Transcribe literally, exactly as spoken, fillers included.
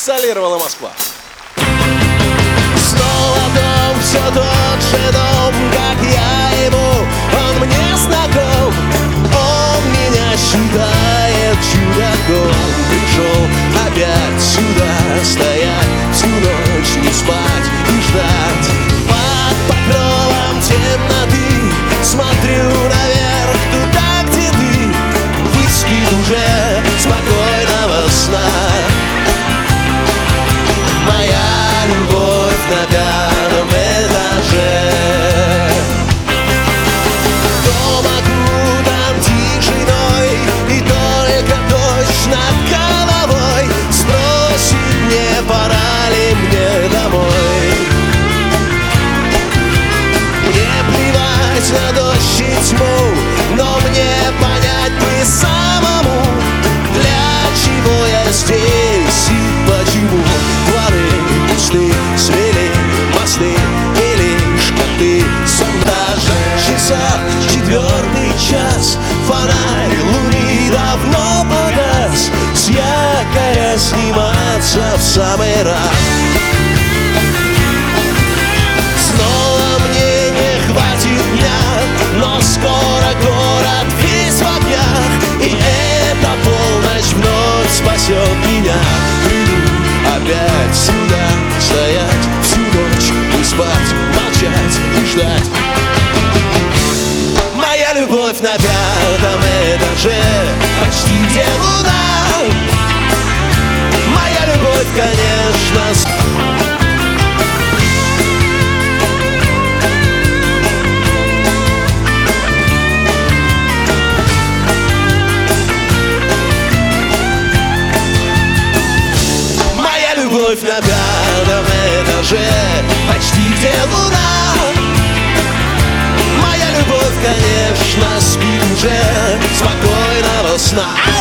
солировала Москва. Снова дом, все тот же дом, как я ему, он мне знаком. Он меня считает чудаком. Пришел опять сюда стоять, всю ночь не спать и ждать. Под покровом темноты смотрю наверх, туда, где ты. Выспит уже спокойного сна моя любовь на пятом этаже. Дом окутан тишиной, и только дождь над головой спросит, не пора ли мне домой. Мне плевать на дождь и тьму, но мне понять бы самому, для чего я здесь и почему. Дворы пусты, свели мосты, и лишь коты сондажи. Часах четвертый час, фонарь луны давно погас. С якоря сниматься в самый раз. Снова мне не хватит дня, но скоро город весь в огнях, и эта полночь вновь спасет меня. Приду опять сюда стоять, всю ночь не спать, молчать и ждать. Моя любовь на пятом этаже, почти где луна. Моя любовь, конечно, любовь на пятом этаже, почти где луна. Моя любовь, конечно, спит уже спокойного сна.